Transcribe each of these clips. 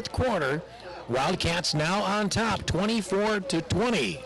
fourth quarter. Wildcats now on top, 24-20.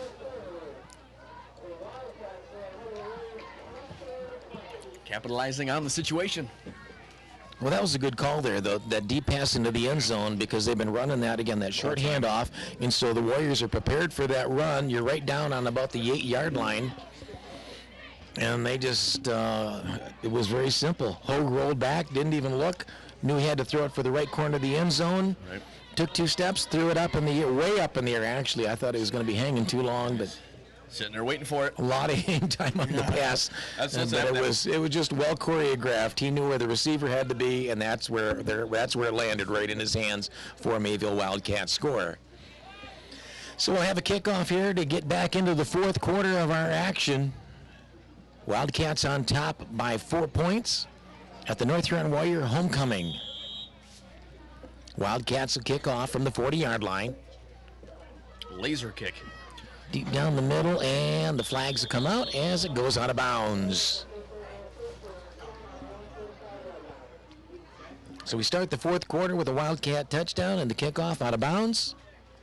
Capitalizing on the situation. Well, that was a good call there, though, that deep pass into the end zone, because they've been running that, again, that short handoff, and so the Warriors are prepared for that run. You're right down on about the 8-yard line, and they just, it was very simple. Hogue rolled back, didn't even look, knew he had to throw it for the right corner of the end zone, took 2 steps, threw it up in the air, way up in the air, actually. I thought it was going to be hanging too long, but sitting there waiting for it. A lot of hang time on the pass. But it was just well choreographed. He knew where the receiver had to be, and that's where it landed, right in his hands for a Mayville Wildcats score. So we'll have a kickoff here to get back into the fourth quarter of our action. Wildcats on top by 4 points at the North Huron Warrior homecoming. Wildcats will kick off from the 40-yard line. Laser kick. Deep down the middle, and the flags will come out as it goes out of bounds. So we start the fourth quarter with a Wildcat touchdown and the kickoff out of bounds.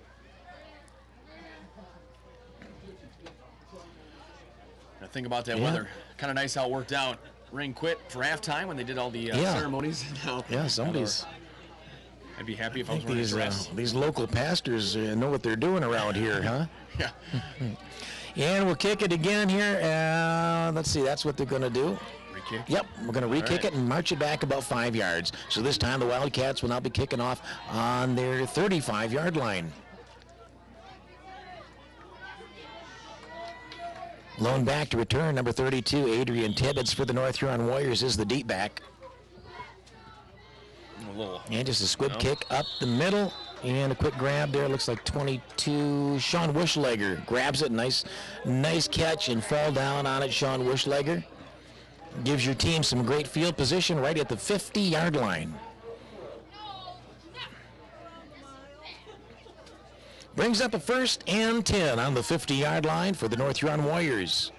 Now think about that weather. Kind of nice how it worked out. Rain quit for halftime when they did all the ceremonies. Somebody's. I'd be happy if I was wearing a dress. These local pastors know what they're doing around here, huh? Yeah. And we'll kick it again here. Let's see, that's what they're going to do. Re-kick? Yep, we're going to re-kick it and march it back about 5 yards. So this time the Wildcats will now be kicking off on their 35-yard line. Lone back to return, number 32, Adrian Tibbetts for the North Huron Warriors is the deep back. And just a squib kick up the middle, and a quick grab there. Looks like 22, Sean Wuschlager grabs it. Nice catch and fall down on it, Sean Wuschlager. Gives your team some great field position right at the 50-yard line. Brings up a 1st and 10 on the 50-yard line for the North Huron Warriors.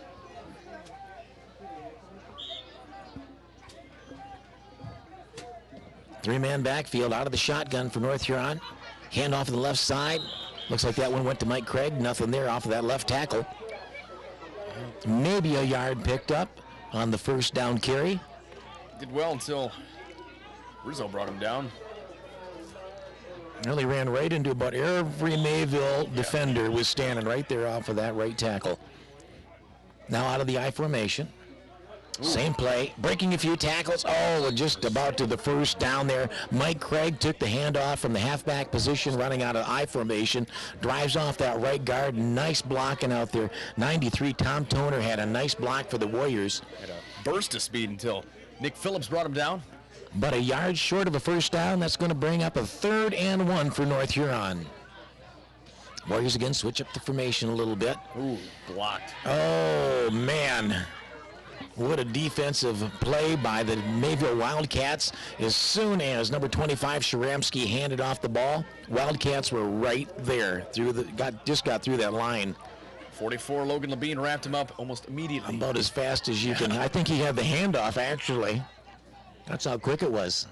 Three-man backfield out of the shotgun for North Huron. Hand off to the left side. Looks like that one went to Mike Craig. Nothing there off of that left tackle. Maybe a yard picked up on the first down carry. Did well until Rizzo brought him down. Really ran right into about every Mayville defender was standing right there off of that right tackle. Now out of the I formation. Ooh. Same play, breaking a few tackles. Oh, just about to the first down there. Mike Craig took the handoff from the halfback position, running out of I formation, drives off that right guard. Nice blocking out there. 93, Tom Toner had a nice block for the Warriors. Had a burst of speed until Nick Phillips brought him down. But a yard short of a first down. That's going to bring up a 3rd and 1 for North Huron. Warriors again switch up the formation a little bit. Ooh, blocked. Oh, man. What a defensive play by the Mayville Wildcats. As soon as number 25, Sharamsky, handed off the ball, Wildcats were right there. Just got through that line. 44, Logan Labine wrapped him up almost immediately. About as fast as you can. I think he had the handoff, actually. That's how quick it was.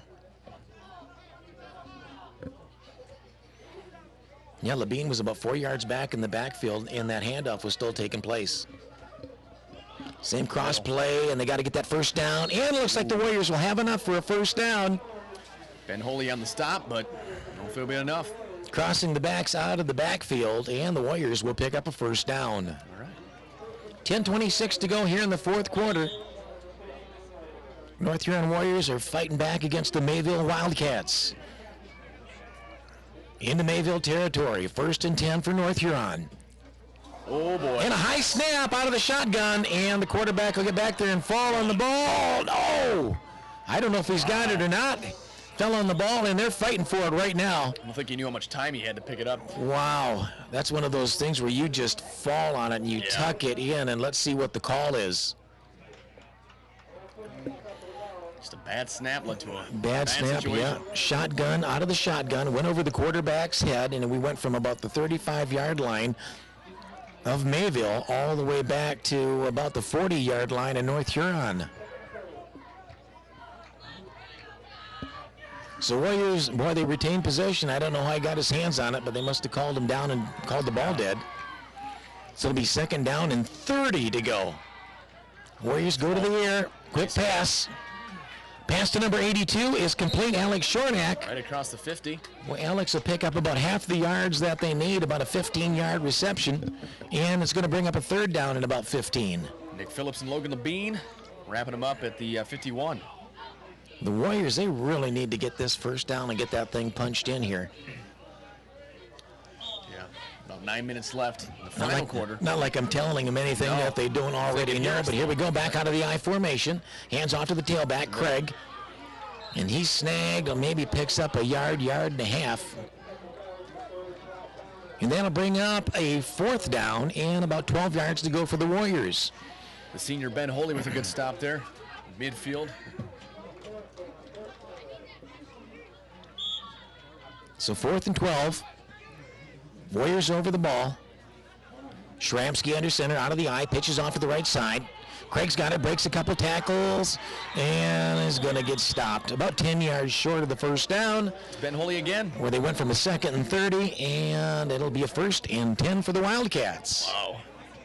Yeah, Labine was about 4 yards back in the backfield, and that handoff was still taking place. Same cross play, and they got to get that first down. And it looks like the Warriors will have enough for a first down. Ben Holy on the stop, but I don't feel it'll be enough. Crossing the backs out of the backfield, and the Warriors will pick up a first down. All right. 10:26 to go here in the fourth quarter. North Huron Warriors are fighting back against the Mayville Wildcats. Into Mayville territory, 1st and 10 for North Huron. Oh, boy. And a high snap out of the shotgun, and the quarterback will get back there and fall on the ball. No! I don't know if he's got it or not. Fell on the ball, and they're fighting for it right now. I don't think he knew how much time he had to pick it up. Wow. That's one of those things where you just fall on it and you tuck it in, and let's see what the call is. Just a bad snap led to a bad snap, situation. Yeah. Shotgun, out of the shotgun, went over the quarterback's head, and we went from about the 35-yard line of Mayville all the way back to about the 40-yard line in North Huron. So Warriors, boy, they retained possession. I don't know how he got his hands on it, but they must have called him down and called the ball dead. So it'll be 2nd down and 30 to go. Warriors go to the air. Quick pass. Pass to number 82 is complete. Alex Shornack. Right across the 50. Well, Alex will pick up about half the yards that they need, about a 15-yard reception, and it's going to bring up a 3rd down and about 15. Nick Phillips and Logan Labine wrapping them up at the 51. The Warriors, they really need to get this 1st down and get that thing punched in here. Yeah, about 9 minutes left in the final quarter. Not like I'm telling them anything that they don't already know, but here we go, back out of the I formation. Hands off to the tailback, Craig. And he's snagged, or maybe picks up a yard and a half. And that'll bring up a 4th down and about 12 yards to go for the Warriors. The senior Ben Holy with a good stop there, midfield. So 4th and 12. Warriors over the ball. Shramsky under center, out of the eye, pitches off to the right side. Craig's got it, breaks a couple tackles, and is going to get stopped. About 10 yards short of the 1st down. It's Ben Holy again. Where they went from a 2nd and 30, and it'll be a 1st and 10 for the Wildcats. Wow.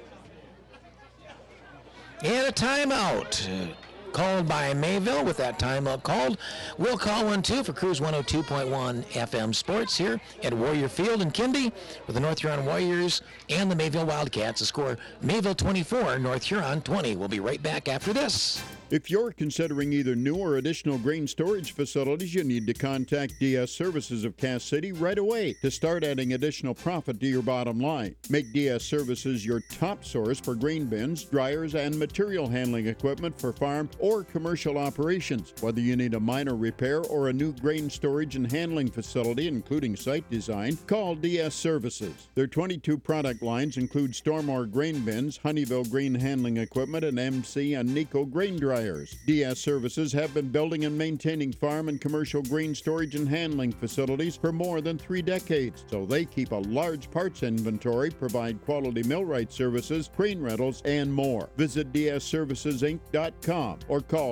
And a timeout called by Mayville. With that timeout called, we'll call one too for Cruise 102.1 FM Sports here at Warrior Field in Kindy with the North Huron Warriors and the Mayville Wildcats. The score, Mayville 24, North Huron 20. We'll be right back after this. If you're considering either new or additional grain storage facilities, you need to contact DS Services of Cass City right away to start adding additional profit to your bottom line. Make DS Services your top source for grain bins, dryers, and material handling equipment for farm or commercial operations. Whether you need a minor repair or a new grain storage and handling facility, including site design, call DS Services. Their 22 product lines include Stormore grain bins, Honeyville grain handling equipment, and MC and Nico grain dryers. DS Services have been building and maintaining farm and commercial grain storage and handling facilities for more than 3 decades, so they keep a large parts inventory, provide quality millwright services, crane rentals, and more. Visit dsservicesinc.com or call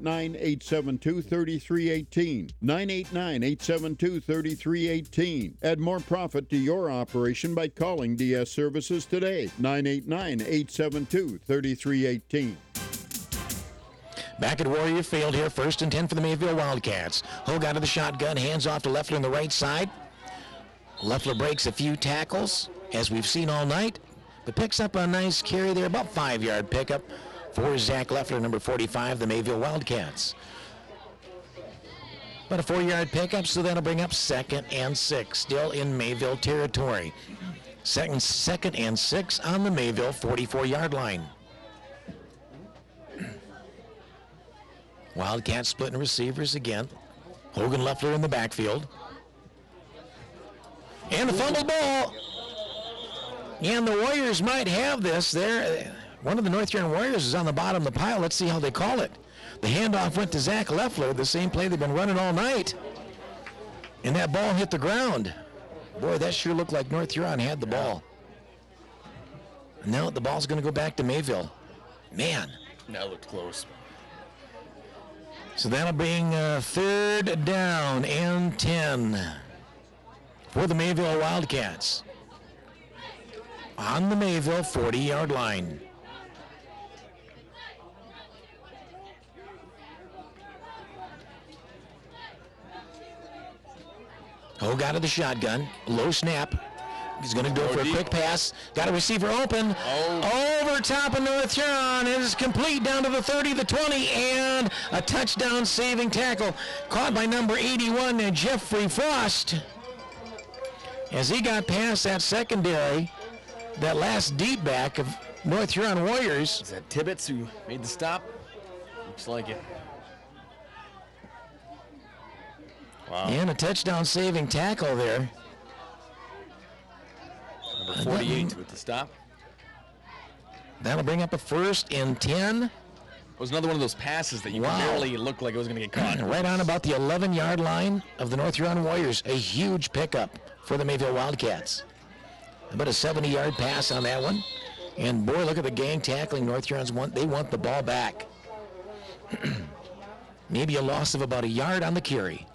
989-872-3318. 989-872-3318. Add more profit to your operation by calling DS Services today. 989-872-3318. Back at Warrior Field here, 1st and 10 for the Mayville Wildcats. Hogue out of the shotgun, hands off to Leffler on the right side. Leffler breaks a few tackles, as we've seen all night, but picks up a nice carry there, about 5-yard pickup for Zach Leffler, number 45, the Mayville Wildcats. About a 4-yard pickup, so that'll bring up 2nd and 6, still in Mayville territory. Second and 6 on the Mayville 44-yard line. Wildcats splitting receivers again. Hogan Leffler in the backfield. And the fumbled ball. And the Warriors might have this there. One of the North Huron Warriors is on the bottom of the pile. Let's see how they call it. The handoff went to Zach Leffler, the same play they've been running all night. And that ball hit the ground. Boy, that sure looked like North Huron had the ball. Now the ball's going to go back to Mayville. Man. That looked close. So that'll bring 3rd down and 10 for the Mayville Wildcats on the Mayville 40-yard line. Hogue out of the shotgun, low snap. He's going to go for a quick pass. Got a receiver open. Over top of North Huron. It is complete down to the 30, the 20, and a touchdown saving tackle caught by number 81, Jeffrey Frost. As he got past that secondary, that last deep back of North Huron Warriors. Is that Tibbetts who made the stop? Looks like it. Wow. And a touchdown saving tackle there. Number 48 with the stop. That'll bring up a 1st and 10. It was another one of those passes that you barely looked like it was going to get caught. Right on about the 11-yard line of the North Huron Warriors. A huge pickup for the Mayville Wildcats. About a 70-yard pass on that one. And boy, look at the gang tackling North Huron's they want the ball back. Maybe a loss of about a yard on the carry.